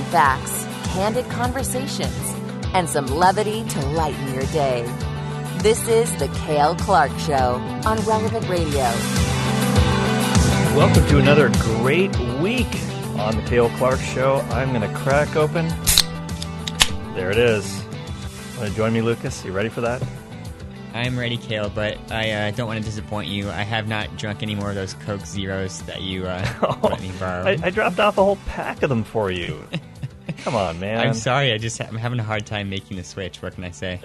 facts, candid conversations, and some levity to lighten your day. This is The Cale Clark Show on Relevant Radio. Welcome to another great week on The Cale Clark Show. I'm going to crack open. There it is. Want to join me, Lucas? You ready for that? I'm ready, Cale, but I don't want to disappoint you. I have not drunk any more of those Coke Zeros that you let me borrow. I dropped off a whole pack of them for you. Come on, man. I'm sorry. I'm having a hard time making the switch. What can I say?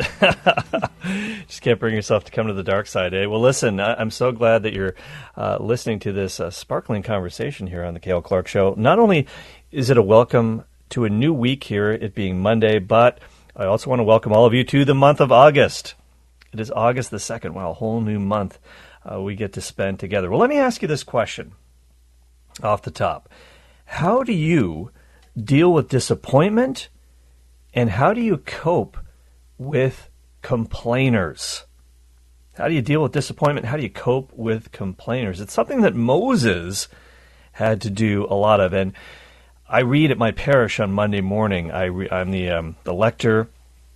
Just can't bring yourself to come to the dark side, eh? Well, listen, I'm so glad that you're listening to this sparkling conversation here on The Cale Clark Show. Not only is it a welcome to a new week here, it being Monday, but I also want to welcome all of you to the month of August. It is August the 2nd. Wow, a whole new month we get to spend together. Well, let me ask you this question off the top. How do you deal with disappointment, and how do you cope with complainers? How do you deal with disappointment? How do you cope with complainers? It's something that Moses had to do a lot of. And I read at my parish on Monday morning. I'm the lector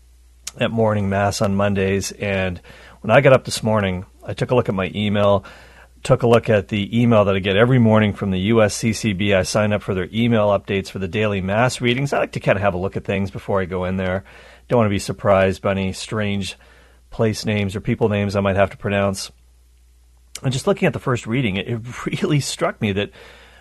at morning mass on Mondays, and when I got up this morning, I took a look at my email, took a look at the email that I get every morning from the USCCB. I sign up for their email updates for the daily mass readings. I like to kind of have a look at things before I go in there. Don't want to be surprised by any strange place names or people names I might have to pronounce. And just looking at the first reading, it really struck me that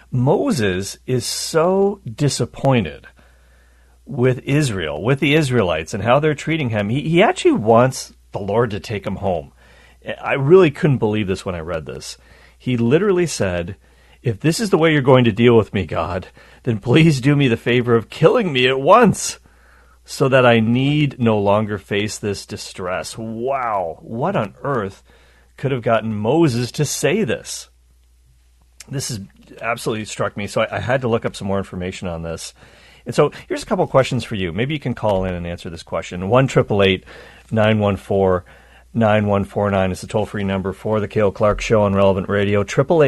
Moses is so disappointed with Israel, with the Israelites, and how they're treating him. He actually wants the Lord to take him home. I really couldn't believe this when I read this. He literally said, if this is the way you're going to deal with me, God, then please do me the favor of killing me at once so that I need no longer face this distress. Wow, what on earth could have gotten Moses to say this? This has absolutely struck me, so I had to look up some more information on this. And so here's a couple of questions for you. Maybe you can call in and answer this question. 1-888-914-9149 is the toll-free number for the Cale Clark Show on Relevant Radio.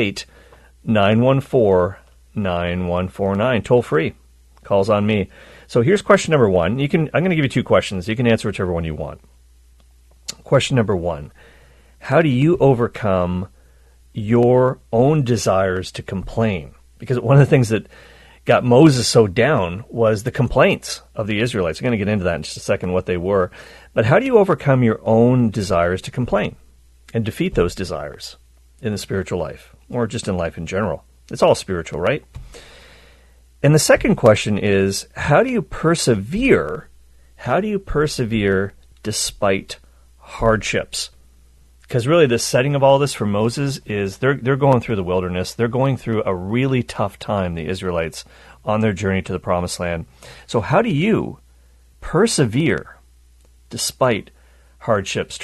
888-914-9149. Toll-free. Calls on me. So here's question number one. I'm going to give you two questions. You can answer whichever one you want. Question number one. How do you overcome your own desires to complain? Because one of the things that got Moses so down was the complaints of the Israelites. We're going to get into that in just a second, what they were. But how do you overcome your own desires to complain and defeat those desires in the spiritual life, or just in life in general? It's all spiritual, right? And the second question is, how do you persevere? How do you persevere despite hardships? Because really the setting of all this for Moses is they're going through the wilderness. They're going through a really tough time, the Israelites, on their journey to the Promised Land. So how do you persevere despite hardships?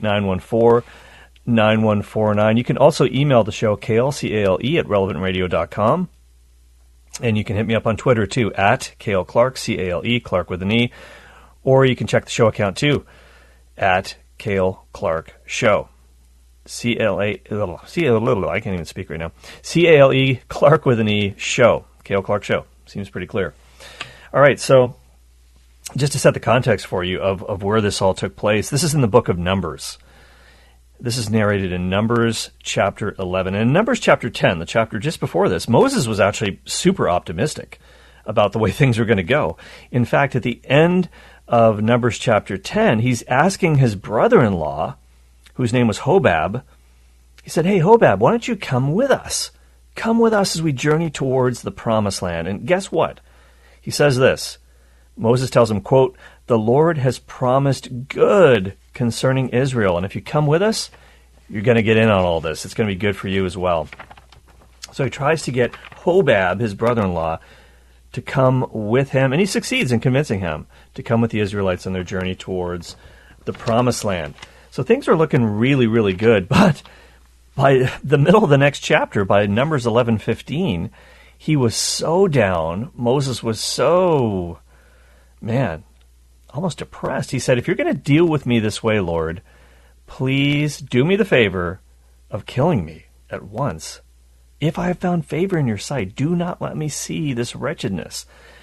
888-914-9149. You can also email the show, Cale, C-A-L-E, at relevantradio.com. And you can hit me up on Twitter, too, at Cale Clark, C-A-L-E, Clark with an E. Or you can check the show account, too, at Cale Clark Show. I can't even speak right now. C-A-L-E, Clark with an E, Show. Cale Clark Show. Seems pretty clear. All right, so just to set the context for you of where this all took place, this is in the book of Numbers. This is narrated in Numbers chapter 11. And in Numbers chapter 10, the chapter just before this, Moses was actually super optimistic about the way things were going to go. In fact, at the end of Numbers chapter 10, he's asking his brother-in-law, whose name was Hobab, he said, hey, Hobab, why don't you come with us? Come with us as we journey towards the Promised Land. And guess what? He says this. Moses tells him, quote, the Lord has promised good concerning Israel. And if you come with us, you're going to get in on all this. It's going to be good for you as well. So he tries to get Hobab, his brother-in-law, to come with him. And he succeeds in convincing him to come with the Israelites on their journey towards the Promised Land. So things are looking really, really good. But by the middle of the next chapter, by Numbers 11:15, he was so down. Moses was so, almost depressed. He said, if you're going to deal with me this way, Lord, please do me the favor of killing me at once. If I have found favor in your sight, do not let me see this wretchedness.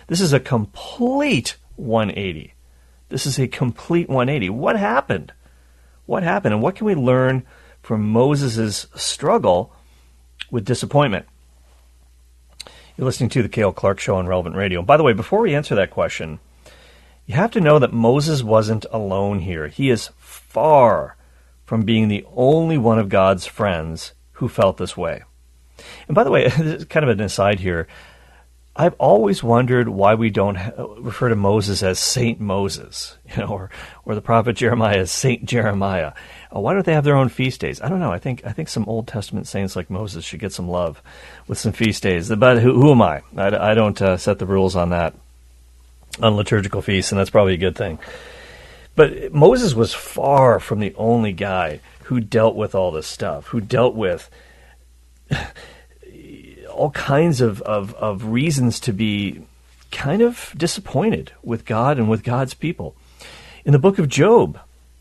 This is a complete 180. This is a complete 180. What happened? What happened? And what can we learn from Moses' struggle with disappointment? You're listening to the Cale Clark Show on Relevant Radio. By the way, before we answer that question, you have to know that Moses wasn't alone here. He is far from being the only one of God's friends who felt this way. And by the way, this is kind of an aside here. I've always wondered why we don't refer to Moses as Saint Moses, or the prophet Jeremiah as Saint Jeremiah. Why don't they have their own feast days? I don't know. I think some Old Testament saints like Moses should get some love with some feast days. But who am I? I don't set the rules on that, on liturgical feasts, and that's probably a good thing. But Moses was far from the only guy who dealt with all this stuff, who dealt with all kinds of reasons to be kind of disappointed with God and with God's people. In the book of Job,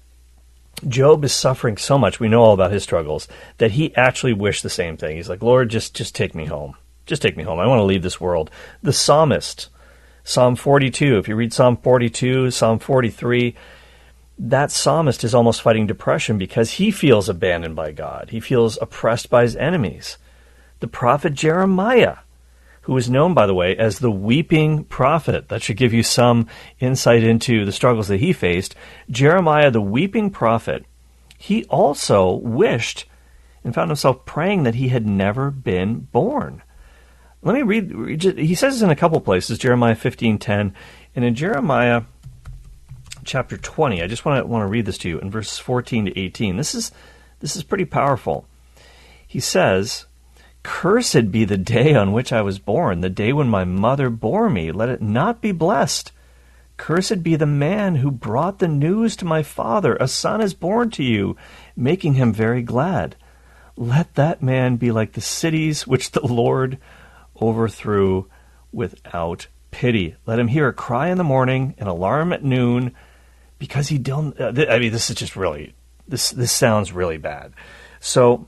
Job is suffering so much, we know all about his struggles, that he actually wished the same thing. He's like, Lord, just take me home. Just take me home. I want to leave this world. The psalmist, Psalm 42, if you read Psalm 42, Psalm 43, that psalmist is almost fighting depression because he feels abandoned by God. He feels oppressed by his enemies. The prophet Jeremiah, who is known, by the way, as the weeping prophet, that should give you some insight into the struggles that he faced. Jeremiah, the weeping prophet, he also wished and found himself praying that he had never been born. Let me read. He says this in a couple places, Jeremiah 15:10, and in Jeremiah chapter 20. I just want to read this to you in verses 14 to 18. This is pretty powerful. He says, "Cursed be the day on which I was born, the day when my mother bore me. Let it not be blessed. Cursed be the man who brought the news to my father. A son is born to you, making him very glad. Let that man be like the cities which the Lord overthrew without pity. Let him hear a cry in the morning, an alarm at noon, because he don't." This is just really, this sounds really bad. So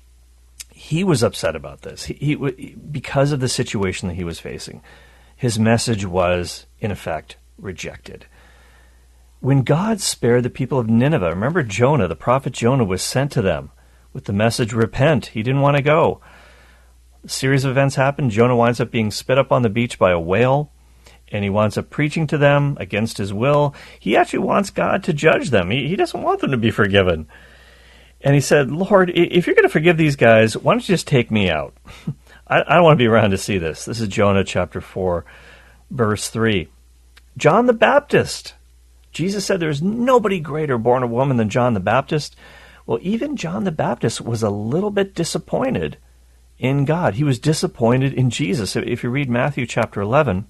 he was upset about this. He because of the situation that he was facing. His message was, in effect, rejected. When God spared the people of Nineveh, remember Jonah, the prophet Jonah was sent to them with the message, repent. He didn't want to go. A series of events happened. Jonah winds up being spit up on the beach by a whale, and he winds up preaching to them against his will. He actually wants God to judge them. He doesn't want them to be forgiven. And he said, Lord, if you're going to forgive these guys, why don't you just take me out? I don't want to be around to see this. This is Jonah chapter 4, verse 3. John the Baptist. Jesus said there's nobody greater born of woman than John the Baptist. Well, even John the Baptist was a little bit disappointed in God. He was disappointed in Jesus. If you read Matthew chapter 11,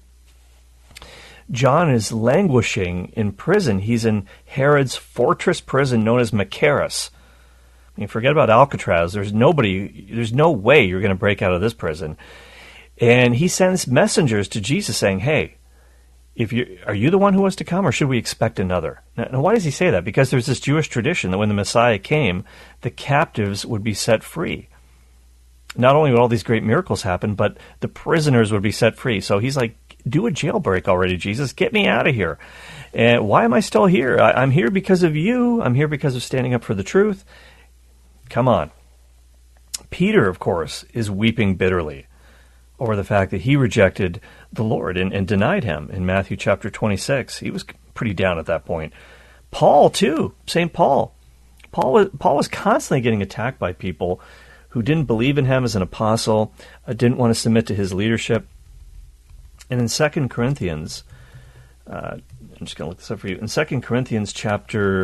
John is languishing in prison. He's in Herod's fortress prison known as Machaerus. I mean, forget about Alcatraz. There's no way you're going to break out of this prison. And he sends messengers to Jesus saying, hey, are you the one who was to come, or should we expect another? Now, why does he say that? Because there's this Jewish tradition that when the Messiah came, the captives would be set free. Not only would all these great miracles happen, but the prisoners would be set free. So he's like, do a jailbreak already, Jesus. Get me out of here. And why am I still here? I'm here because of you. I'm here because of standing up for the truth. Come on. Peter, of course, is weeping bitterly over the fact that he rejected the Lord and denied him in Matthew chapter 26. He was pretty down at that point. Paul, too. St. Paul. Paul was constantly getting attacked by people who didn't believe in him as an apostle, didn't want to submit to his leadership. And in 2 Corinthians, I'm just going to look this up for you. In 2 Corinthians chapter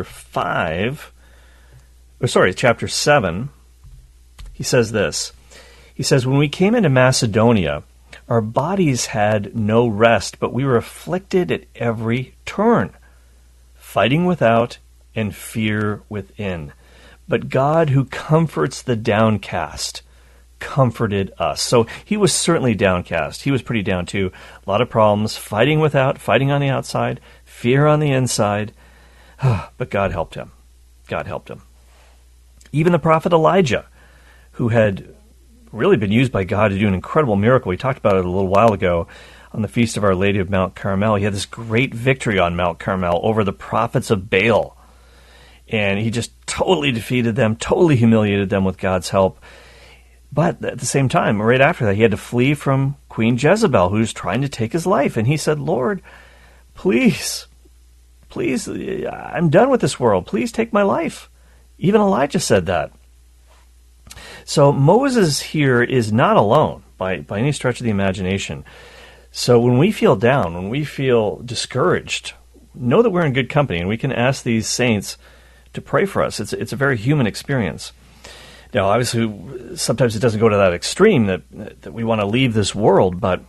7, he says this. He says, when we came into Macedonia, our bodies had no rest, but we were afflicted at every turn, fighting without and fear within. But God, who comforts the downcast, comforted us. So he was certainly downcast. He was pretty down too. A lot of problems, fighting without, fighting on the outside, fear on the inside. But God helped him. God helped him. Even the prophet Elijah, who had really been used by God to do an incredible miracle. We talked about it a little while ago. on the feast of Our Lady of Mount Carmel. He had this great victory on Mount Carmel over the prophets of Baal. And he just totally defeated them, totally humiliated them with God's help. But at the same time, right after that, he had to flee from Queen Jezebel, who was trying to take his life. And he said, Lord, please, I'm done with this world. Please take my life. Even Elijah said that. So Moses here is not alone by any stretch of the imagination. So when we feel down, when we feel discouraged, know that we're in good company, and we can ask these saints to pray for us. It's a very human experience. Now, obviously, sometimes it doesn't go to that extreme that we want to leave this world, but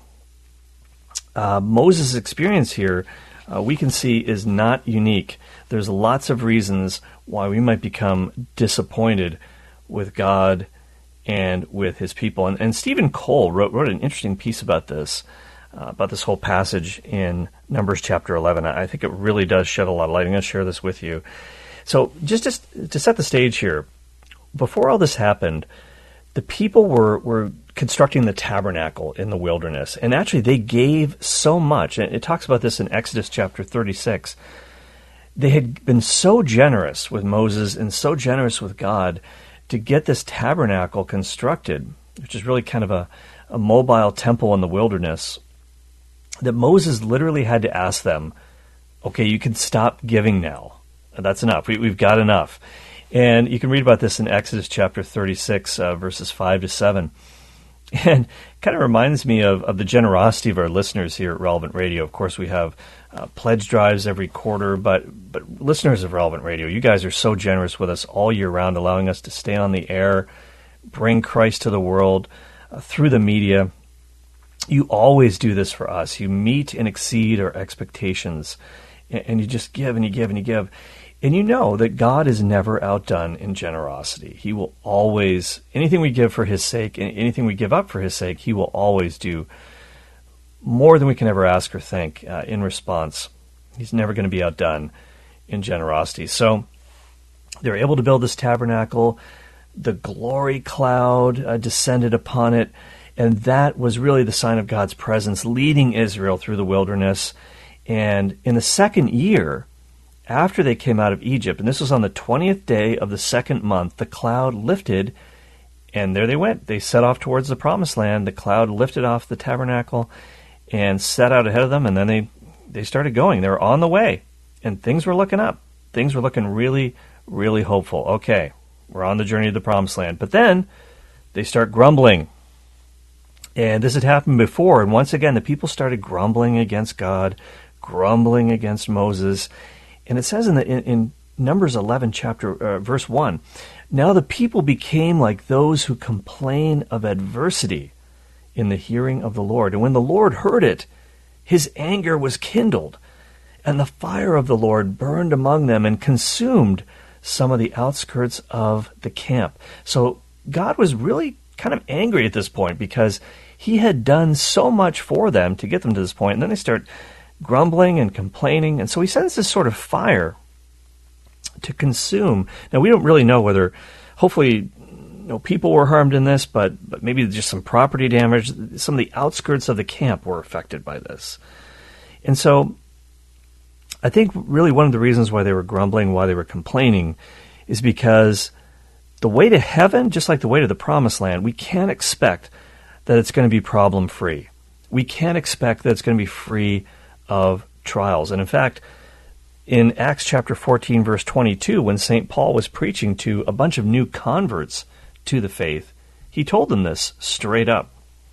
Moses' experience here, we can see, is not unique. There's lots of reasons why we might become disappointed with God and with his people. And Stephen Cole wrote an interesting piece about this whole passage in Numbers chapter 11. I think it really does shed a lot of light. I'm going to share this with you. So just to set the stage here, before all this happened, the people were constructing the tabernacle in the wilderness. And actually, they gave so much. And it talks about this in Exodus chapter 36. They had been so generous with Moses and so generous with God to get this tabernacle constructed, which is really kind of a mobile temple in the wilderness, that Moses literally had to ask them, okay, you can stop giving now. That's enough. We've got enough. And you can read about this in Exodus chapter 36, verses 5 to 7. And kind of reminds me of the generosity of our listeners here at Relevant Radio. Of course, we have pledge drives every quarter, but listeners of Relevant Radio, you guys are so generous with us all year round, allowing us to stay on the air, bring Christ to the world through the media. You always do this for us. You meet and exceed our expectations, and you just give and you give and you give. And you know that God is never outdone in generosity. He will always, anything we give for his sake, anything we give up for his sake, he will always do more than we can ever ask or think in response. He's never going to be outdone in generosity. So they were able to build this tabernacle. The glory cloud descended upon it, and that was really the sign of God's presence leading Israel through the wilderness. And in the second year, after they came out of Egypt, and this was on the 20th day of the second month, the cloud lifted, and there they went. They set off towards the promised land. The cloud lifted off the tabernacle and set out ahead of them, and then they started going. They were on the way, and things were looking up. Things were looking really, really hopeful. Okay, we're on the journey to the promised land. But then they start grumbling. And this had happened before, and once again, the people started grumbling against God, grumbling against Moses. And it says in Numbers 11, verse 1, now the people became like those who complain of adversity in the hearing of the Lord. And when the Lord heard it, his anger was kindled, and the fire of the Lord burned among them and consumed some of the outskirts of the camp. So God was really kind of angry at this point because he had done so much for them to get them to this point. And then they start grumbling and complaining, and so he sends this sort of fire to consume. Now, we don't really know whether, hopefully, people were harmed in this, but maybe just some property damage. Some of the outskirts of the camp were affected by this. And so I think really one of the reasons why they were grumbling, why they were complaining, is because the way to heaven, just like the way to the promised land, we can't expect that it's going to be problem-free. We can't expect that it's going to be free of trials. And in fact, in Acts chapter 14, verse 22, when St. Paul was preaching to a bunch of new converts to the faith, he told them this straight up.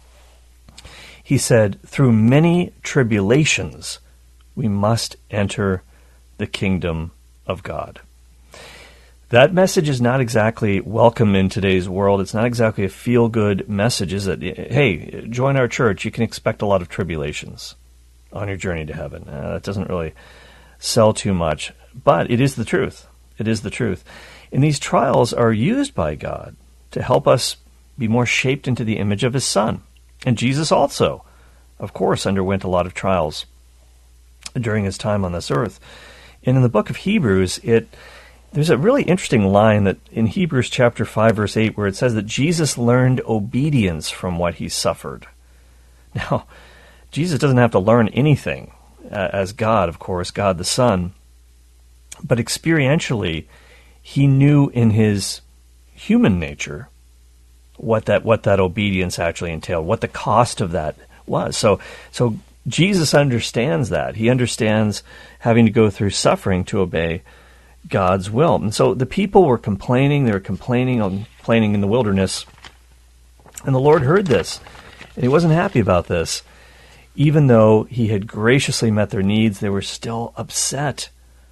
He said, through many tribulations, we must enter the kingdom of God. That message is not exactly welcome in today's world. It's not exactly a feel-good message, is it? Hey, join our church. You can expect a lot of tribulations on your journey to heaven. That doesn't really sell too much, but it is the truth. It is the truth. And these trials are used by God to help us be more shaped into the image of his Son. And Jesus also, of course, underwent a lot of trials during his time on this earth. And in the book of Hebrews, there's a really interesting line that in Hebrews chapter 5, verse 8, where it says that Jesus learned obedience from what he suffered. Now, Jesus doesn't have to learn anything as God, of course, God the Son. But experientially, he knew in his human nature what that obedience actually entailed, what the cost of that was. So Jesus understands that. He understands having to go through suffering to obey God's will. And so the people were complaining. They were complaining in the wilderness. And the Lord heard this, and he wasn't happy about this. Even though he had graciously met their needs, they were still upset.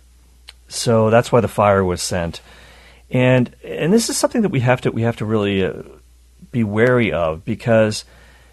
So that's why the fire was sent. And this is something that we have to really be wary of, because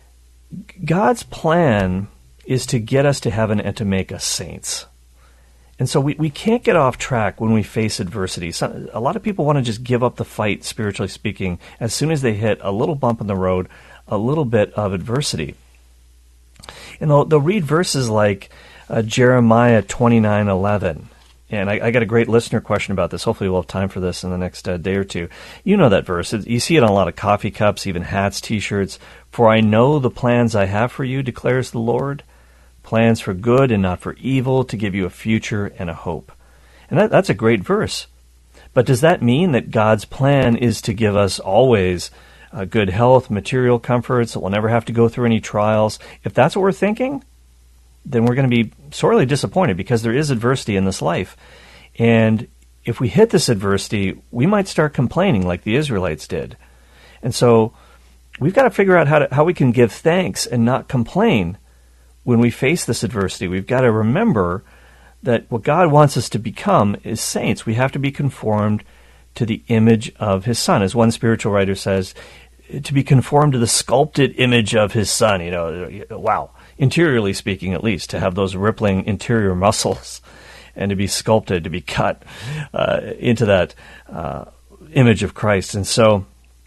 God's plan is to get us to heaven and to make us saints. And so we can't get off track when we face adversity. A lot of people want to just give up the fight, spiritually speaking, as soon as they hit a little bump in the road, a little bit of adversity. And they'll read verses like Jeremiah 29:11. And I got a great listener question about this. Hopefully we'll have time for this in the next day or two. You know that verse. You see it on a lot of coffee cups, even hats, T-shirts. For I know the plans I have for you, declares the Lord. Plans for good and not for evil, to give you a future and a hope. And that's a great verse. But does that mean that God's plan is to give us always good health, material comforts, that we'll never have to go through any trials? If that's what we're thinking, then we're going to be sorely disappointed, because there is adversity in this life. And if we hit this adversity, we might start complaining like the Israelites did. And so we've got to figure out how we can give thanks and not complain when we face this adversity. We've got to remember that what God wants us to become is saints. We have to be conformed to the image of his Son. As one spiritual writer says, to be conformed to the sculpted image of his Son. Wow. Interiorly speaking, at least, to have those rippling interior muscles and to be sculpted, to be cut into that image of Christ. And so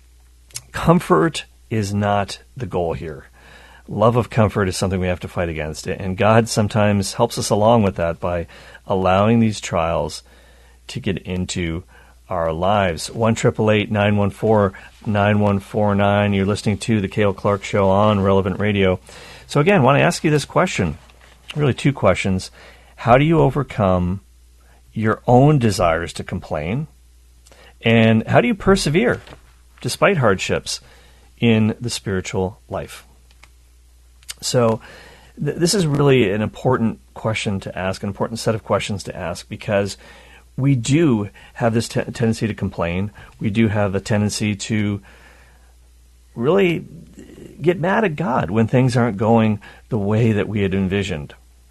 comfort is not the goal here. Love of comfort is something we have to fight against. And God sometimes helps us along with that by allowing these trials to get into our lives. 1-888-914-9149. You're listening to The Cale Clark Show on Relevant Radio. So again, I want to ask you this question, really two questions. How do you overcome your own desires to complain? And how do you persevere despite hardships in the spiritual life? So this is really an important question to ask, an important set of questions to ask, because we do have this tendency to complain. We do have a tendency to really get mad at God when things aren't going the way that we had envisioned.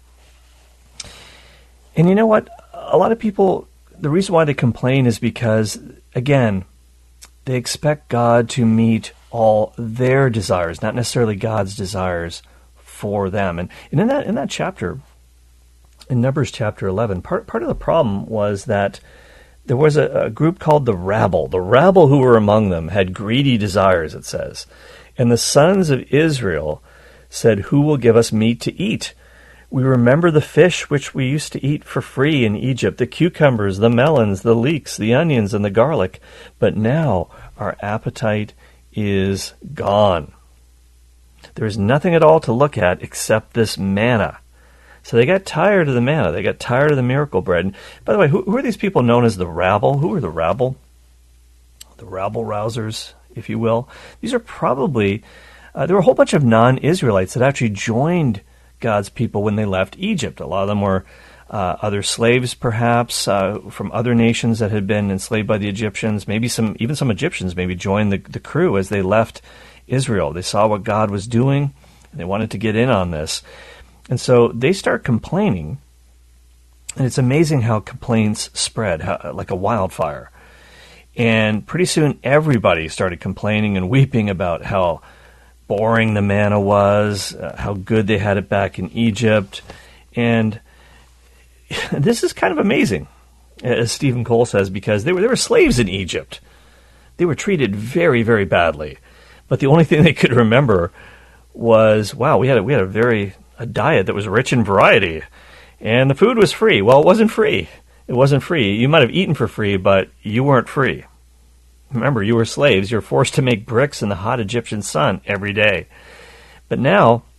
And you know what? A lot of people, the reason why they complain is because, again, they expect God to meet all their desires, not necessarily God's desires for them. And in that chapter, in Numbers chapter 11, part of the problem was that there was a group called the rabble. The rabble who were among them had greedy desires, it says. And the sons of Israel said, "Who will give us meat to eat? We remember the fish which we used to eat for free in Egypt, the cucumbers, the melons, the leeks, the onions, and the garlic. But now our appetite is gone. There is nothing at all to look at except this manna." So they got tired of the manna. They got tired of the miracle bread. And by the way, who are these people known as the rabble? Who are the rabble? The rabble-rousers, if you will. These are probably, there were a whole bunch of non-Israelites that actually joined God's people when they left Egypt. A lot of them were other slaves, perhaps, from other nations that had been enslaved by the Egyptians. Maybe some Egyptians maybe joined the crew as they left Israel. They saw what God was doing, and they wanted to get in on this. And so they start complaining, and it's amazing how complaints spread, like a wildfire. And pretty soon everybody started complaining and weeping about how boring the manna was, how good they had it back in Egypt. And this is kind of amazing, as Stephen Cole says, because they were slaves in Egypt. They were treated very, very badly. But the only thing they could remember was, wow, we had a diet that was rich in variety, and the food was free. Well, it wasn't free. It wasn't free. You might have eaten for free, but you weren't free. Remember, you were slaves. You were forced to make bricks in the hot Egyptian sun every day. But now,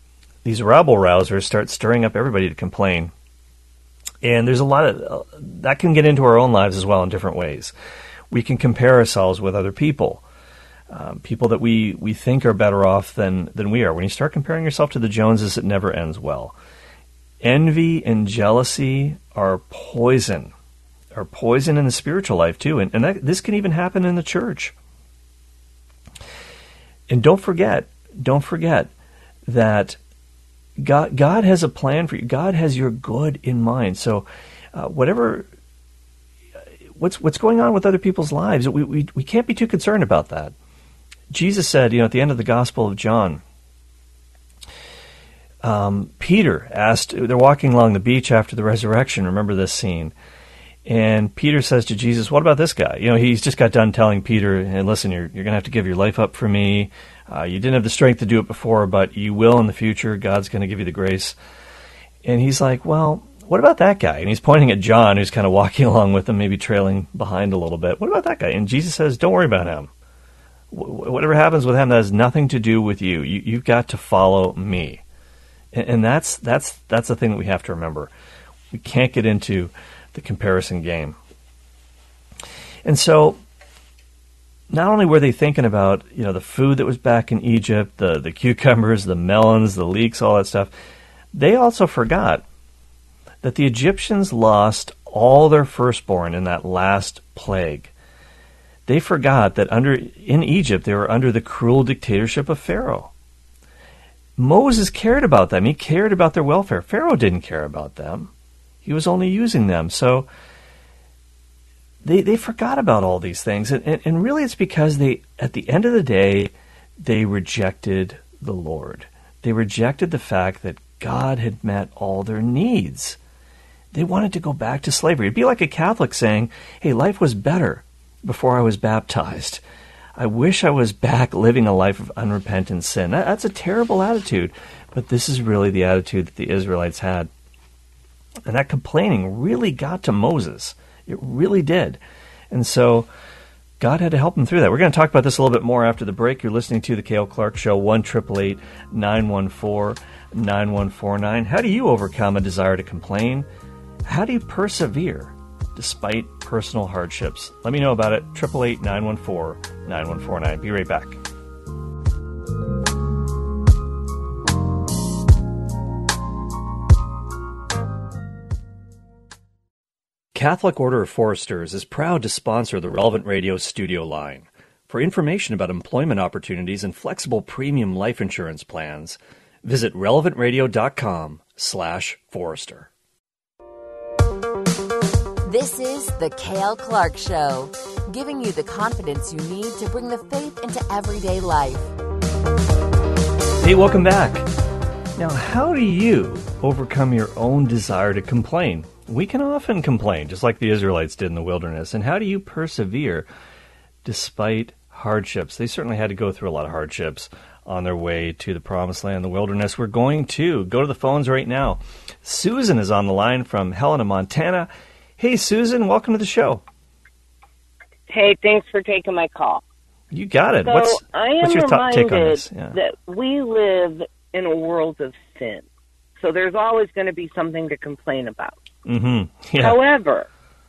these rabble-rousers start stirring up everybody to complain. And there's a lot of that can get into our own lives as well in different ways. We can compare ourselves with other people, people that we think are better off than we are. When you start comparing yourself to the Joneses, it never ends well. Envy and jealousy are poison in the spiritual life too, and this can even happen in the church. And don't forget that God has a plan for you. God has your good in mind. So what's going on with other people's lives, we can't be too concerned about that. Jesus said, at the end of the Gospel of John, Peter asked, they're walking along the beach after the resurrection, remember this scene, and Peter says to Jesus, what about this guy? He's just got done telling Peter, hey, listen, you're going to have to give your life up for me. You didn't have the strength to do it before, but you will in the future. God's going to give you the grace. And he's like, well, what about that guy? And he's pointing at John, who's kind of walking along with him, maybe trailing behind a little bit. What about that guy? And Jesus says, don't worry about him. Whatever happens with him, that has nothing to do with you. You've got to follow me. And that's the thing that we have to remember. We can't get into the comparison game. And so, not only were they thinking about the food that was back in Egypt, the cucumbers, the melons, the leeks, all that stuff, they also forgot that the Egyptians lost all their firstborn in that last plague. They forgot that in Egypt they were under the cruel dictatorship of Pharaoh. Moses cared about them. He cared about their welfare. Pharaoh didn't care about them. He was only using them. So they forgot about all these things. And really it's because at the end of the day, they rejected the Lord. They rejected the fact that God had met all their needs. They wanted to go back to slavery. It'd be like a Catholic saying, hey, life was better before I was baptized. I wish I was back living a life of unrepentant sin. That's a terrible attitude, but this is really the attitude that the Israelites had. And that complaining really got to Moses. It really did. And so God had to help him through that. We're going to talk about this a little bit more after the break. You're listening to The Cale Clark Show, 1-888-914-9149. How do you overcome a desire to complain? How do you persevere despite personal hardships? Let me know about it. 888-914-9149. Be right back. Catholic Order of Foresters is proud to sponsor the Relevant Radio studio line. For information about employment opportunities and flexible premium life insurance plans, visit relevantradio.com/Forester. This is The Cale Clark Show, giving you the confidence you need to bring the faith into everyday life. Hey, welcome back. Now, how do you overcome your own desire to complain? We can often complain, just like the Israelites did in the wilderness. And how do you persevere despite hardships? They certainly had to go through a lot of hardships on their way to the Promised Land, the wilderness. We're going to go to the phones right now. Susan is on the line from Helena, Montana. Hey, Susan, welcome to the show. Hey, thanks for taking my call. You got it. So What's your take on this? Yeah. That we live in a world of sin. So there's always going to be something to complain about. Mm-hmm. Yeah. However,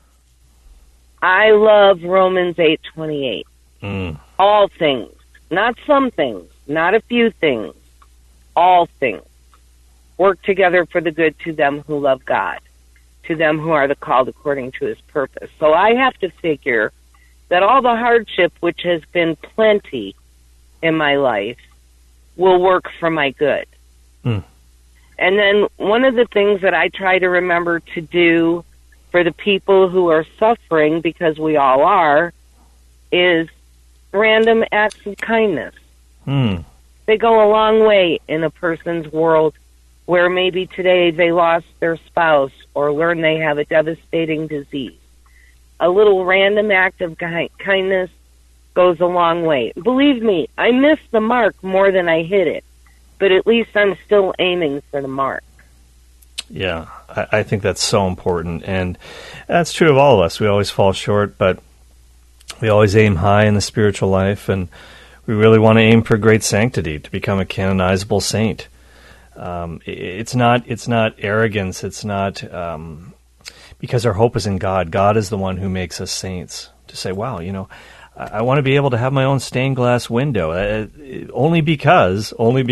I love Romans 8:28. All things, not some things, not a few things, all things work together for the good to them who love God, to them who are the called according to his purpose. So I have to figure that all the hardship, which has been plenty in my life, will work for my good. And then one of the things that I try to remember to do for the people who are suffering, because we all are, is random acts of kindness. They go a long way in a person's world where maybe today they lost their spouse or learn they have a devastating disease. A little random act of kindness goes a long way. Believe me, I missed the mark more than I hit it, but at least I'm still aiming for the mark. Yeah, I think that's so important, and that's true of all of us. We always fall short, but we always aim high in the spiritual life, and we really want to aim for great sanctity, to become a canonizable saint. It's not arrogance. It's not because our hope is in God. God is the one who makes us saints. To say, wow, I want to be able to have my own stained glass window, only because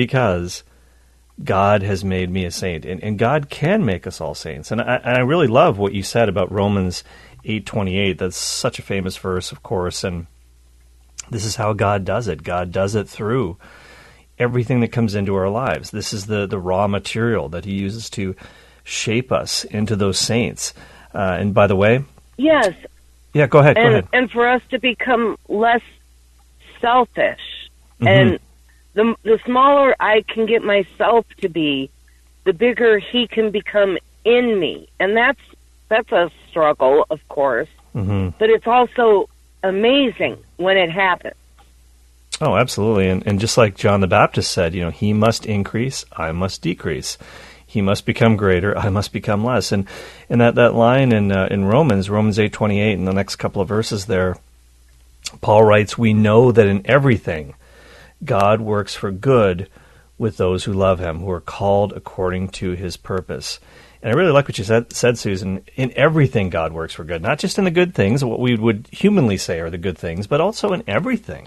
God has made me a saint, and God can make us all saints. And I really love what you said about Romans 8:28. That's such a famous verse, of course, and this is how God does it. God does it through everything that comes into our lives. This is the raw material that he uses to shape us into those saints. And by the way... Yes. Yeah, go ahead. And for us to become less selfish. Mm-hmm. And the smaller I can get myself to be, the bigger he can become in me. And that's a struggle, of course. Mm-hmm. But it's also amazing when it happens. Oh, absolutely. And just like John the Baptist said, he must increase, I must decrease. He must become greater, I must become less. And that line in Romans 8:28, in the next couple of verses there, Paul writes, "We know that in everything God works for good with those who love him, who are called according to his purpose." And I really like what you said, Susan. In everything God works for good, not just in the good things, what we would humanly say are the good things, but also in everything.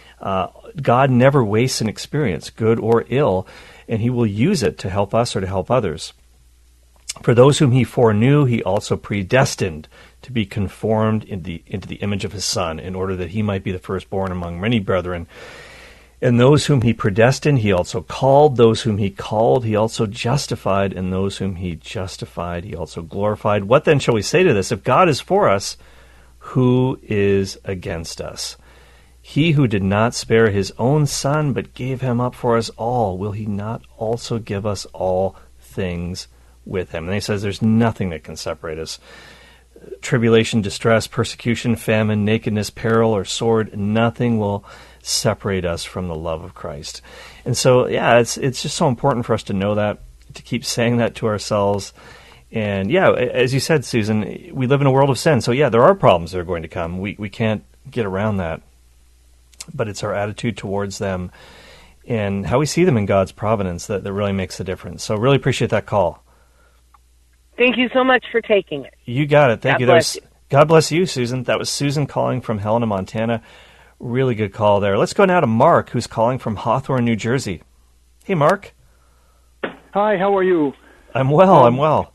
God never wastes an experience, good or ill, and he will use it to help us or to help others. For those whom he foreknew, he also predestined to be conformed into the image of his Son, in order that he might be the firstborn among many brethren. And those whom he predestined, he also called. Those whom he called, he also justified. And those whom he justified, he also glorified. What then shall we say to this? If God is for us, who is against us? He who did not spare his own Son, but gave him up for us all, will he not also give us all things with him? And he says there's nothing that can separate us. Tribulation, distress, persecution, famine, nakedness, peril, or sword, nothing will separate us from the love of Christ. And so, it's just so important for us to know that, to keep saying that to ourselves. And as you said, Susan, we live in a world of sin. So there are problems that are going to come. We can't get around that. But it's our attitude towards them and how we see them in God's providence that really makes the difference. So really appreciate that call. Thank you so much for taking it. You got it. Thank you. Bless you. God bless you, Susan. That was Susan calling from Helena, Montana. Really good call there. Let's go now to Mark, who's calling from Hawthorne, New Jersey. Hey, Mark. Hi, how are you? I'm well. I'm well.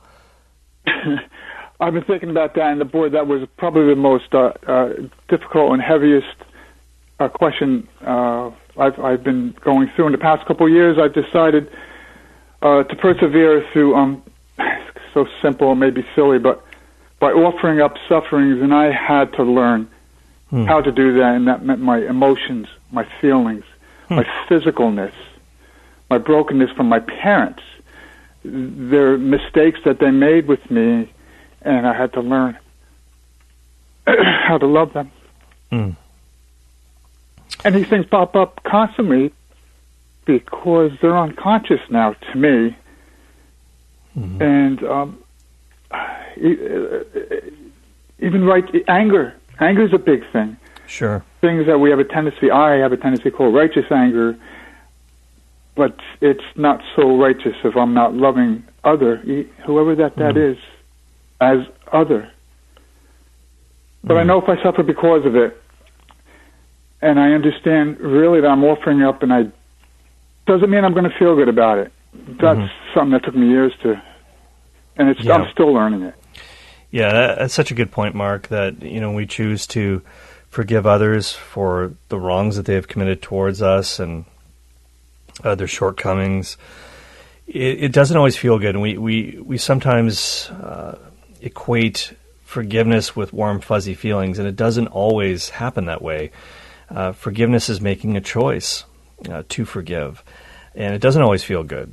I've been thinking about that, and the board, that was probably the most difficult and heaviest question I've been going through. In the past couple of years, I've decided to persevere through, so simple, maybe silly, but by offering up sufferings, and I had to learn how to do that, and that meant my emotions, my feelings, my physicalness, my brokenness from my parents, their mistakes that they made with me, and I had to learn how to love them. And these things pop up constantly because they're unconscious now to me. And even anger. Anger is a big thing. Sure. Things that we have a tendency, I have a tendency to call righteous anger, but it's not so righteous if I'm not loving whoever that is, as other. But I know if I suffer because of it, and I understand really that I'm offering up, and doesn't mean I'm going to feel good about it. That's something that took me years to, and I'm still learning it. Yeah, that's such a good point, Mark, that we choose to forgive others for the wrongs that they have committed towards us and their shortcomings. It doesn't always feel good, and we sometimes equate forgiveness with warm, fuzzy feelings, and it doesn't always happen that way. Forgiveness is making a choice to forgive, and it doesn't always feel good.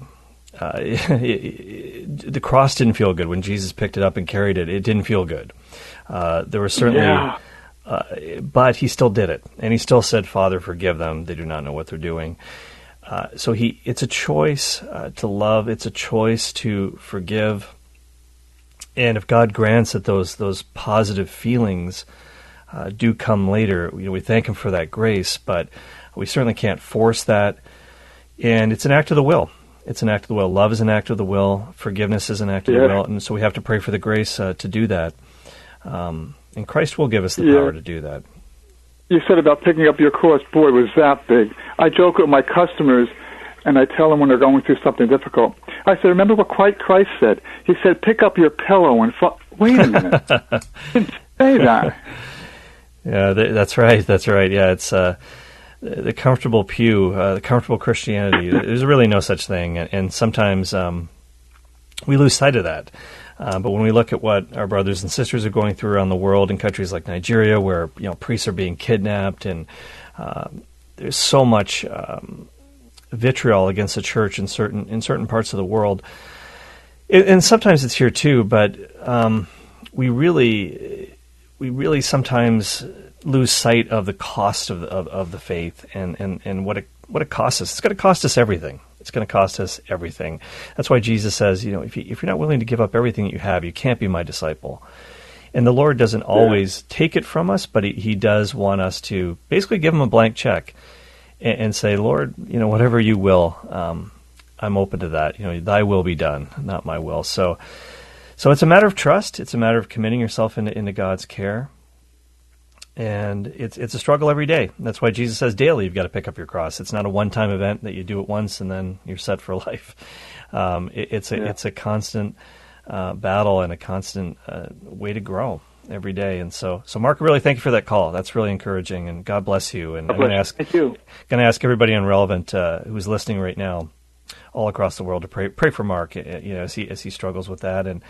The cross didn't feel good when Jesus picked it up and carried it. It didn't feel good. There was certainly, but he still did it, and he still said, "Father, forgive them; they do not know what they're doing." So it's a choice to love. It's a choice to forgive. And if God grants that those positive feelings do come later, we thank him for that grace, but we certainly can't force that. And it's an act of the will. It's an act of the will. Love is an act of the will. Forgiveness is an act of the will. And so we have to pray for the grace to do that. And Christ will give us the power to do that. You said about picking up your cross. Boy, was that big. I joke with my customers, and I tell them when they're going through something difficult. I said, remember what Christ said? He said, pick up your pillow and wait a minute. He didn't say that. Yeah, that's right. That's right. Yeah, it's the comfortable pew, the comfortable Christianity. There's really no such thing, and sometimes we lose sight of that. But when we look at what our brothers and sisters are going through around the world in countries like Nigeria, where priests are being kidnapped, and there's so much vitriol against the church in certain parts of the world, and sometimes it's here too. But we really sometimes lose sight of the cost of the faith and what it costs us. It's going to cost us everything. It's going to cost us everything. That's why Jesus says, if you're not willing to give up everything that you have, you can't be my disciple. And the Lord doesn't always take it from us, but He does want us to basically give Him a blank check and say, Lord, whatever you will, I'm open to that. Thy will be done, not my will. So it's a matter of trust. It's a matter of committing yourself into God's care. And it's a struggle every day. That's why Jesus says daily you've got to pick up your cross. It's not a one-time event that you do it once and then you're set for life. It's a constant battle and a constant way to grow every day. And so Mark, really thank you for that call. That's really encouraging, and God bless you. And I'm going to ask everybody on Relevant who's listening right now, all across the world, to pray for Mark. As he struggles with that, and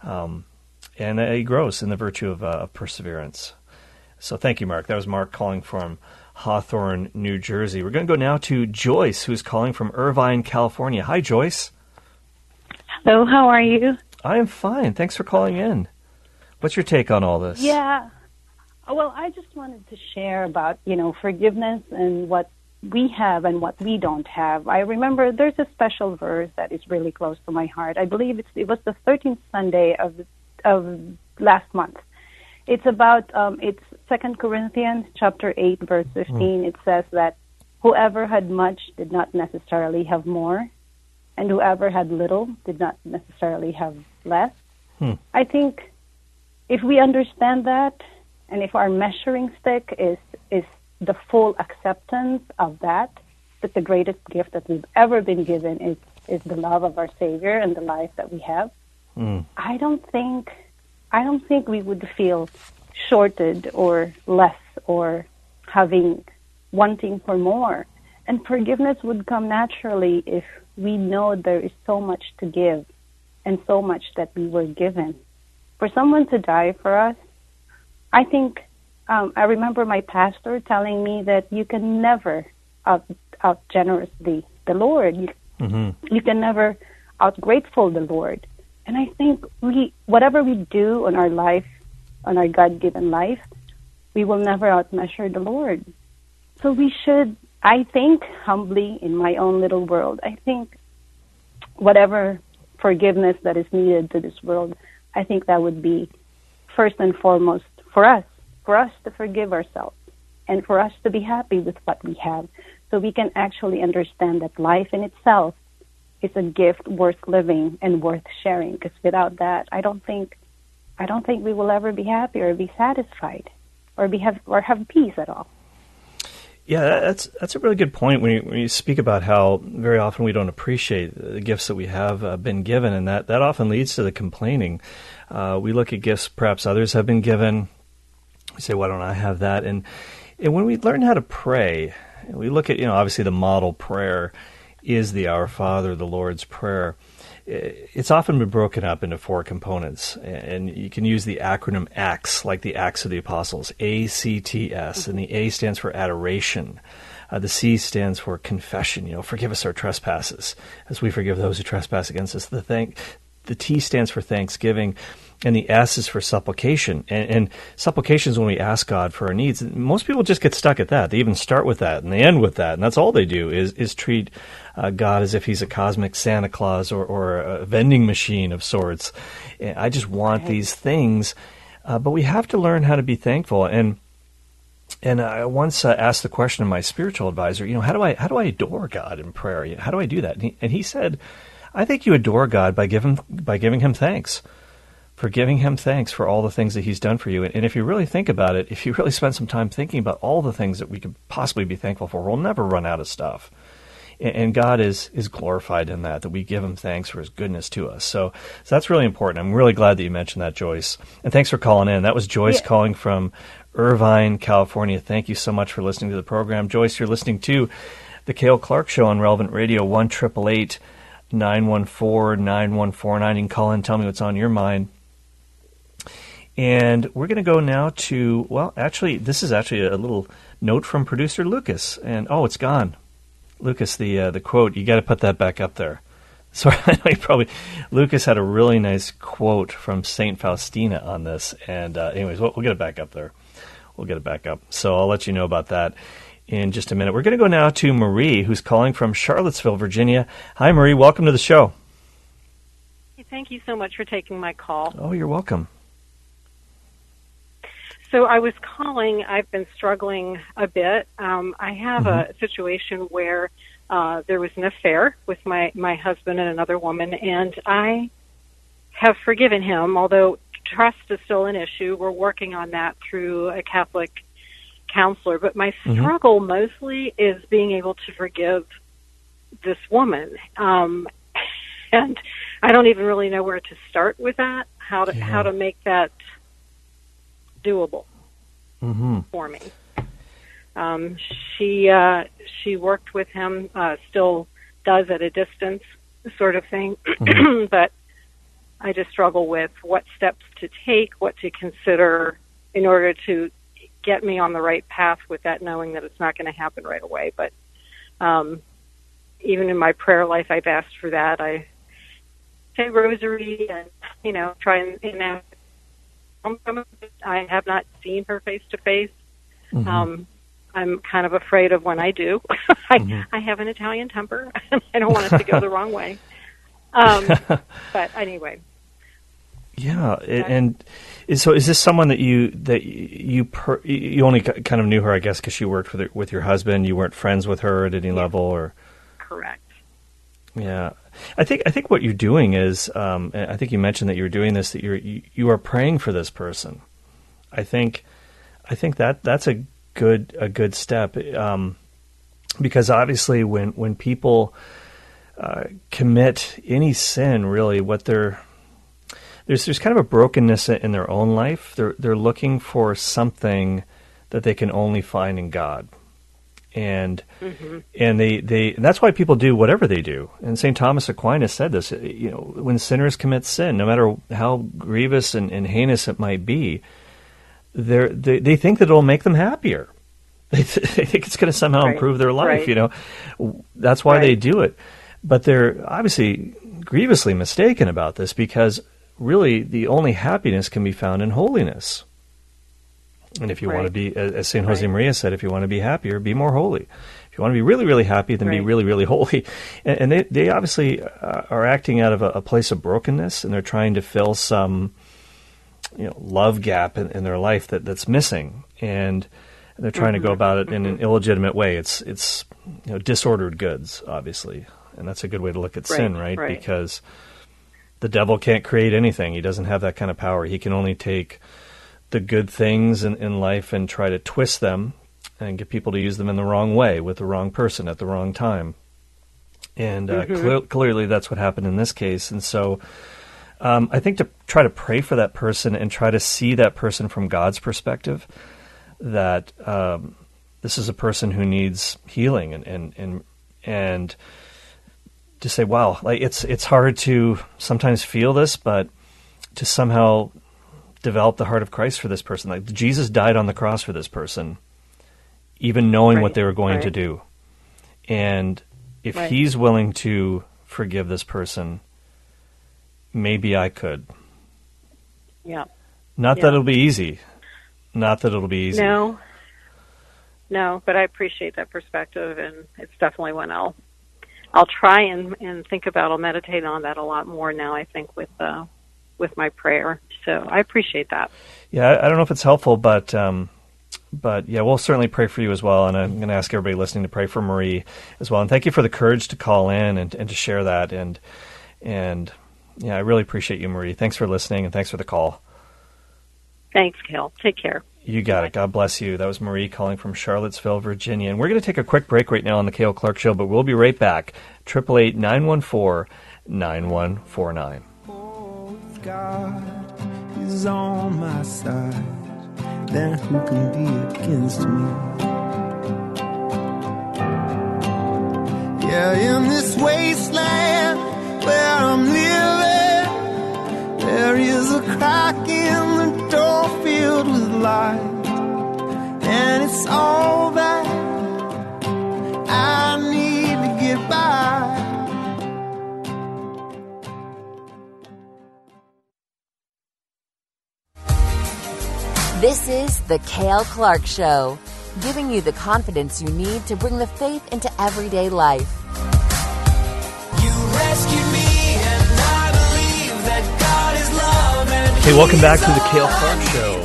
he grows in the virtue of perseverance. So thank you, Mark. That was Mark calling from Hawthorne, New Jersey. We're going to go now to Joyce, who's calling from Irvine, California. Hi, Joyce. Hello, how are you? I am fine. Thanks for calling in. What's your take on all this? Yeah. Well, I just wanted to share about, forgiveness and what we have and what we don't have. I remember there's a special verse that is really close to my heart. I believe it was the 13th Sunday of last month. It's about, it's 2 Corinthians chapter 8, verse 15. It says that whoever had much did not necessarily have more, and whoever had little did not necessarily have less. I think if we understand that, and if our measuring stick is the full acceptance of that the greatest gift that we've ever been given is the love of our Savior and the life that we have, I don't think we would feel shorted or less or wanting for more. And forgiveness would come naturally if we know there is so much to give and so much that we were given. For someone to die for us, I think, I remember my pastor telling me that you can never out generous the Lord. You can never out grateful the Lord. And I think whatever we do on our life, on our God-given life, we will never outmeasure the Lord. So we should, I think, humbly in my own little world, I think whatever forgiveness that is needed to this world, I think that would be first and foremost for us to forgive ourselves and for us to be happy with what we have, so we can actually understand that life in itself is a gift worth living and worth sharing. Because without that, I don't think we will ever be happy or be satisfied or have peace at all. Yeah, that's a really good point when you speak about how very often we don't appreciate the gifts that we have been given, and that often leads to the complaining. We look at gifts perhaps others have been given. We say, why don't I have that? And when we learn how to pray, we look at, obviously the model prayer is the Our Father, the Lord's Prayer. It's often been broken up into 4 components, and you can use the acronym ACTS, like the Acts of the Apostles, ACTS, and the A stands for adoration. The C stands for confession, forgive us our trespasses, as we forgive those who trespass against us. The T stands for thanksgiving, and the S is for supplication. And supplication is when we ask God for our needs. Most people just get stuck at that. They even start with that, and they end with that, and that's all they do is treat God as if he's a cosmic Santa Claus or a vending machine of sorts. I just want these things, but we have to learn how to be thankful. And And I once asked the question of my spiritual advisor, how do I adore God in prayer? How do I do that? And he said, I think you adore God by giving him thanks, for giving him thanks for all the things that he's done for you. And if you really think about it, if you really spend some time thinking about all the things that we could possibly be thankful for, we'll never run out of stuff. And God is glorified in that we give him thanks for his goodness to us. So that's really important. I'm really glad that you mentioned that, Joyce. And thanks for calling in. That was Joyce calling from Irvine, California. Thank you so much for listening to the program. Joyce, you're listening to The Cale Clark Show on Relevant Radio, 1-888-914-9149. You can call in and tell me what's on your mind. And we're going to go now to, this is actually a little note from producer Lucas. And, it's gone. Lucas, the quote, you got to put that back up there. So Lucas had a really nice quote from St. Faustina on this. And anyways, we'll get it back up there. We'll get it back up. So I'll let you know about that in just a minute. We're going to go now to Marie, who's calling from Charlottesville, Virginia. Hi, Marie. Welcome to the show. Thank you so much for taking my call. Oh, you're welcome. So I was calling. I've been struggling a bit. I have a situation where there was an affair with my husband and another woman, and I have forgiven him, although trust is still an issue. We're working on that through a Catholic counselor. But my struggle mostly is being able to forgive this woman. And I don't even really know where to start with that, how to make that doable for me. She worked with him, still does at a distance sort of thing, but I just struggle with what steps to take, what to consider in order to get me on the right path with that, knowing that it's not going to happen right away. But even in my prayer life, I've asked for that. I say rosary and, try and I have not seen her face to face. I'm kind of afraid of when I do. I have an Italian temper, and I don't want it to go the wrong way. But anyway. Yeah, and so is this someone that you only kind of knew her, I guess, because she worked with your husband? You weren't friends with her at any level, or? Correct. Yeah, I think what you're doing is, I think you mentioned that you were doing this, that you are praying for this person. I think that's a good step, because obviously when people commit any sin, really, what there's kind of a brokenness in their own life. They're looking for something that they can only find in God. And they that's why people do whatever they do. And St. Thomas Aquinas said this, when sinners commit sin, no matter how grievous and heinous it might be, they think that it'll make them happier. They think it's going to somehow improve their life, That's why they do it. But they're obviously grievously mistaken about this, because really the only happiness can be found in holiness. And if you want to be, as St. Jose Maria said, if you want to be happier, be more holy. If you want to be really, really happy, then be really, really holy. And they obviously are acting out of a place of brokenness, and they're trying to fill some love gap in their life that's missing. And they're trying to go about it in an illegitimate way. It's disordered goods, obviously. And that's a good way to look at sin, right? Because the devil can't create anything. He doesn't have that kind of power. He can only take the good things in life and try to twist them and get people to use them in the wrong way with the wrong person at the wrong time. And clearly that's what happened in this case. And so I think to try to pray for that person and try to see that person from God's perspective, that this is a person who needs healing, and to say, wow, like it's hard to sometimes feel this, but to somehow develop the heart of Christ for this person. Like Jesus died on the cross for this person, even knowing what they were going to do. And if he's willing to forgive this person, maybe I could. Yeah. Not that it'll be easy. Not that it'll be easy. No, but I appreciate that perspective, and it's definitely one I'll try and think about. I'll meditate on that a lot more now, I think, with my prayer. So I appreciate that. Yeah, I don't know if it's helpful, but But yeah, we'll certainly pray for you as well, and I'm going to ask everybody listening to pray for Marie as well. And thank you for the courage to call in and to share that. And yeah, I really appreciate you, Marie. Thanks for listening, and thanks for the call. Thanks, Cal. Take care. You got it. God bless you. That was Marie calling from Charlottesville, Virginia. And we're going to take a quick break right now on the Cale Clark Show, but we'll be right back. 888-914-9149. Oh, if God is on my side, then who can be against me? Yeah, in this wasteland where I'm living, there is a crack in the door filled with light, and it's all that I need to get by. This is the Cale Clark Show, giving you the confidence you need to bring the faith into everyday life. You rescued me, and I believe that God is love. And Hey, welcome back to the Cale Clark Show.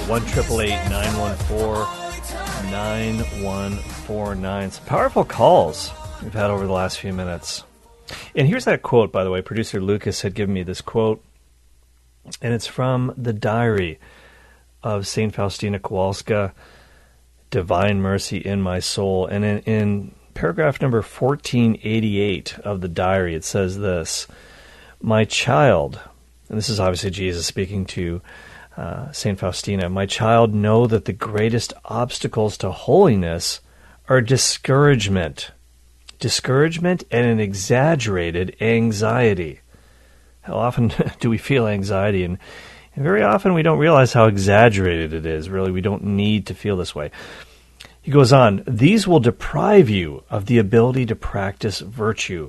1-888-914-9149. Some powerful calls we've had over the last few minutes. And here's that quote, by the way. Producer Lucas had given me this quote, and it's from the diary of St. Faustina Kowalska, Divine Mercy in My Soul. And in paragraph number 1488 of the diary, it says this: "My child," and this is obviously Jesus speaking to St. Faustina, "my child, know that the greatest obstacles to holiness are discouragement and an exaggerated anxiety." How often do we feel anxiety? And very often we don't realize how exaggerated it is. Really, we don't need to feel this way. He goes on, "These will deprive you of the ability to practice virtue.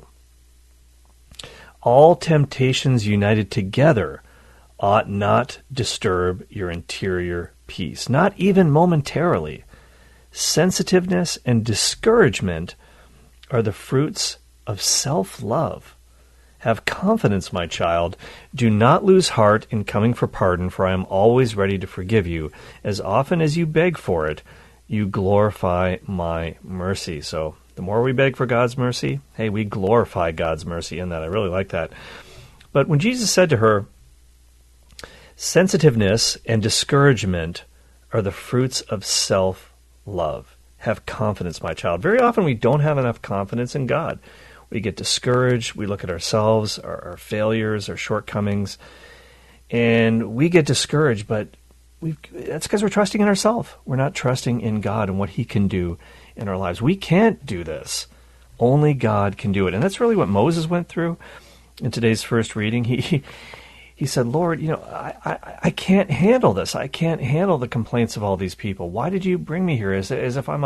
All temptations united together ought not disturb your interior peace, not even momentarily. Sensitiveness and discouragement are the fruits of self-love. Have confidence, my child. Do not lose heart in coming for pardon, for I am always ready to forgive you. As often as you beg for it, you glorify my mercy." So the more we beg for God's mercy, hey, we glorify God's mercy in that. I really like that. But when Jesus said to her, "Sensitiveness and discouragement are the fruits of self-love. Have confidence, my child." Very often we don't have enough confidence in God. We get discouraged, we look at ourselves, our failures, our shortcomings, and we get discouraged, but that's because we're trusting in ourselves. We're not trusting in God and what He can do in our lives. We can't do this. Only God can do it. And that's really what Moses went through in today's first reading. He said, "Lord, I can't handle this. I can't handle the complaints of all these people. Why did you bring me here? As if I'm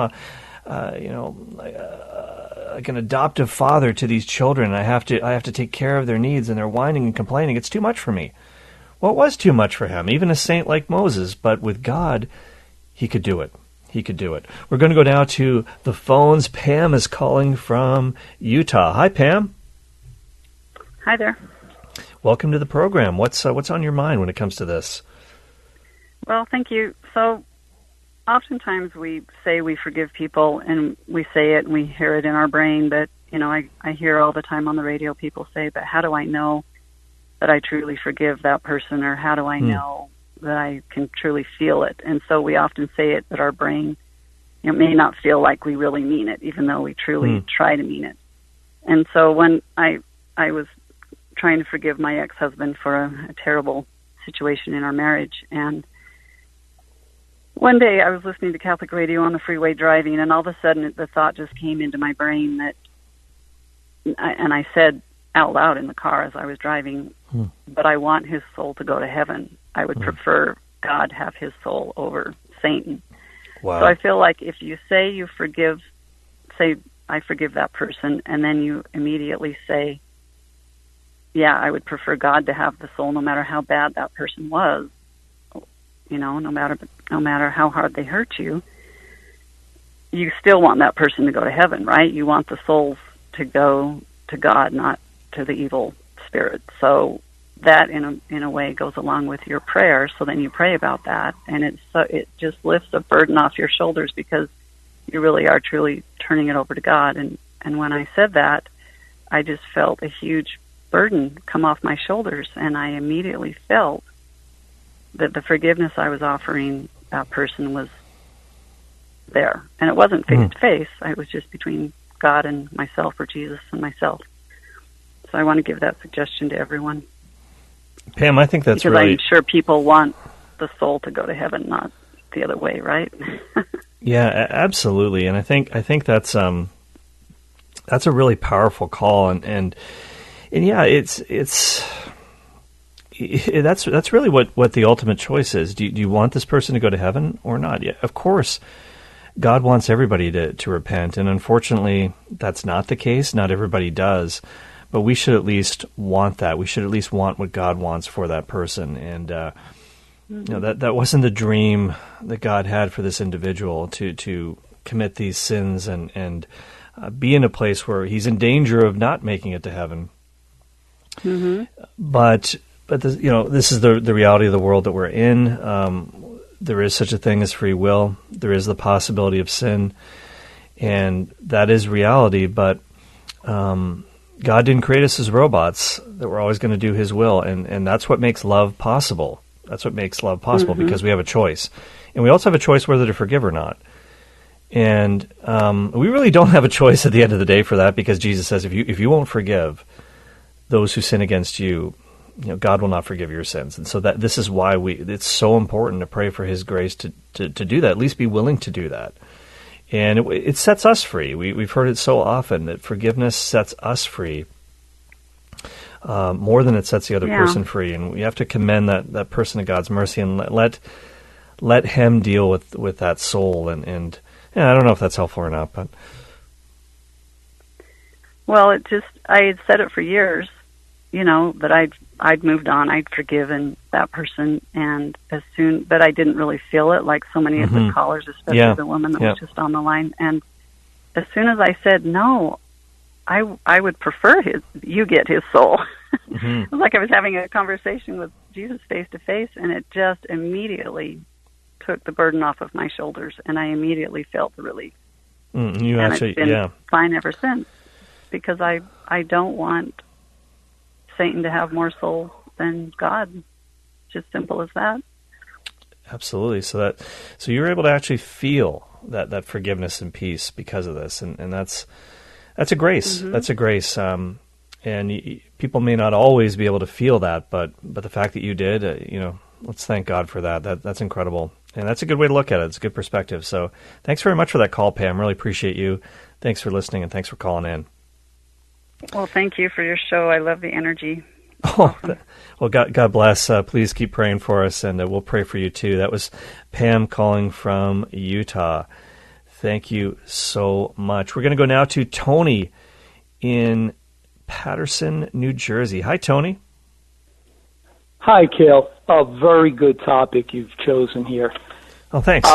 like an adoptive father to these children. I have to take care of their needs, and they're whining and complaining. It's too much for me." Well, it was too much for him, even a saint like Moses. But with God, he could do it. He could do it. We're going to go now to the phones. Pam is calling from Utah. Hi, Pam. Hi there. Welcome to the program. What's on your mind when it comes to this? Well, thank you. So oftentimes we say we forgive people, and we say it and we hear it in our brain, but, I hear all the time on the radio people say, but how do I know that I truly forgive that person, or how do I know that I can truly feel it? And so we often say it, but our brain may not feel like we really mean it, even though we truly try to mean it. And so when I was trying to forgive my ex-husband for a terrible situation in our marriage, and one day I was listening to Catholic radio on the freeway driving, and all of a sudden the thought just came into my brain that, and I said out loud in the car as I was driving, but I want his soul to go to heaven. I would prefer God have his soul over Satan. Wow. So I feel like if you say I forgive that person, and then you immediately say, yeah, I would prefer God to have the soul no matter how bad that person was, no matter how hard they hurt you, you still want that person to go to heaven, right? You want the souls to go to God, not to the evil spirit. So that in a way goes along with your prayer. So then you pray about that, and it just lifts a burden off your shoulders because you really are truly turning it over to God. And when I said that, I just felt a huge burden come off my shoulders, and I immediately felt that the forgiveness I was offering that person was there. And it wasn't face to face. It was just between God and myself, or Jesus and myself. So I want to give that suggestion to everyone. Pam, I think that's because really... I'm sure people want the soul to go to heaven, not the other way, right? Yeah, absolutely. And I think that's a really powerful call, and yeah, that's really what the ultimate choice is. Do you want this person to go to heaven or not? Yeah, of course, God wants everybody to repent, and unfortunately, that's not the case. Not everybody does, but we should at least want that. We should at least want what God wants for that person, and that wasn't the dream that God had for this individual to commit these sins and be in a place where he's in danger of not making it to heaven. Mm-hmm. But this is the reality of the world that we're in. There is such a thing as free will. There is the possibility of sin, and that is reality. But God didn't create us as robots that we're always going to do His will, and that's what makes love possible. That's what makes love possible, because we have a choice, and we also have a choice whether to forgive or not. And we really don't have a choice at the end of the day for that, because Jesus says, if you won't forgive those who sin against you, God will not forgive your sins. And so that this is why it's so important to pray for His grace to do that, at least be willing to do that. And it sets us free. We've heard it so often that forgiveness sets us free more than it sets the other person free. And we have to commend that person to God's mercy and let Him deal with that soul. And I don't know if that's helpful or not, but... Well, I had said it for years, that I'd moved on, I'd forgiven that person, but I didn't really feel it like so many of the callers, especially the woman that was just on the line. And as soon as I said, no, I would prefer you get his soul. It was like I was having a conversation with Jesus face to face, and it just immediately took the burden off of my shoulders, and I immediately felt the relief. It's been fine ever since, because I don't want Satan to have more soul than God. It's just simple as that. Absolutely. So you were able to actually feel that forgiveness and peace because of this, and that's a grace. That's a grace. And people may not always be able to feel that, but the fact that you did, let's thank God for that. That's incredible. And that's a good way to look at it. It's a good perspective. So thanks very much for that call, Pam. Really appreciate you. Thanks for listening, and thanks for calling in. Well, thank you for your show. I love the energy. Awesome. Well, God bless. Please keep praying for us, and we'll pray for you too. That was Pam calling from Utah. Thank you so much. We're going to go now to Tony in Patterson, New Jersey. Hi, Tony. Hi, Cale. A very good topic you've chosen here. Oh, thanks.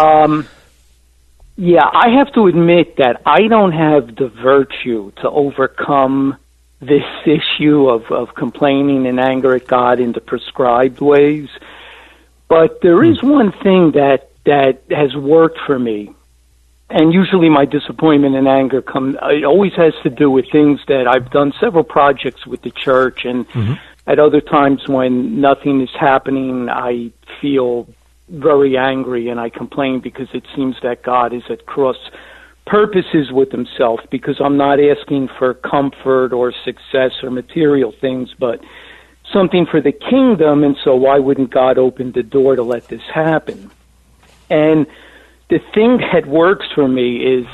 Yeah, I have to admit that I don't have the virtue to overcome this issue of complaining and anger at God in the prescribed ways. But there is one thing that has worked for me. And usually my disappointment and anger it always has to do with things that I've done several projects with the church, and at other times when nothing is happening, I feel very angry and I complain because it seems that God is at cross purposes with Himself, because I'm not asking for comfort or success or material things, but something for the kingdom, and so why wouldn't God open the door to let this happen? And the thing that works for me is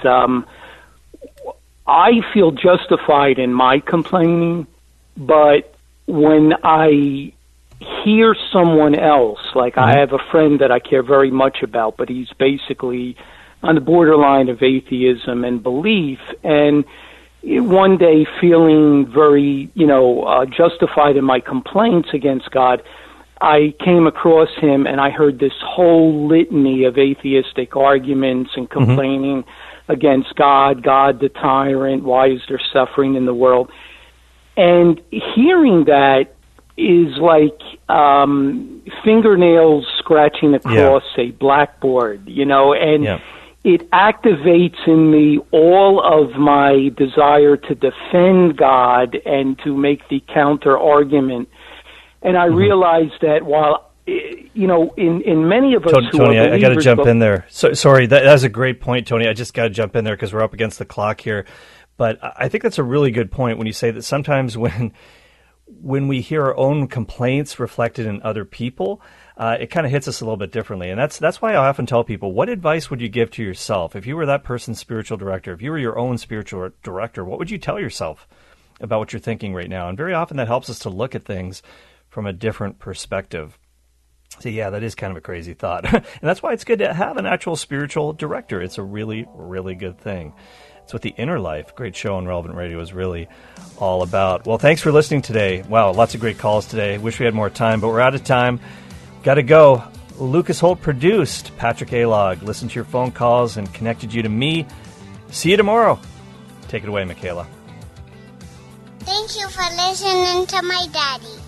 I feel justified in my complaining, but when I hear someone else, like I have a friend that I care very much about, but he's basically on the borderline of atheism and belief, and one day feeling very, justified in my complaints against God, I came across him and I heard this whole litany of atheistic arguments and complaining against God the tyrant, why is there suffering in the world? And hearing that, is like fingernails scratching across a blackboard, and it activates in me all of my desire to defend God and to make the counter argument. And I realize that while, in many of us who Tony, are believers, I got to jump in there. Sorry, that's a great point, Tony. I just got to jump in there because we're up against the clock here. But I think that's a really good point when you say that sometimes when we hear our own complaints reflected in other people, it kind of hits us a little bit differently. And that's why I often tell people, what advice would you give to yourself? If you were that person's spiritual director, if you were your own spiritual director, what would you tell yourself about what you're thinking right now? And very often that helps us to look at things from a different perspective. So yeah, that is kind of a crazy thought. And that's why it's good to have an actual spiritual director. It's a really, really good thing. It's what the Inner Life, great show on Relevant Radio, is really all about. Well, thanks for listening today. Wow, lots of great calls today. Wish we had more time, but we're out of time. Got to go. Lucas Holt produced. Patrick Alog listened to your phone calls and connected you to me. See you tomorrow. Take it away, Michaela. Thank you for listening to my daddy.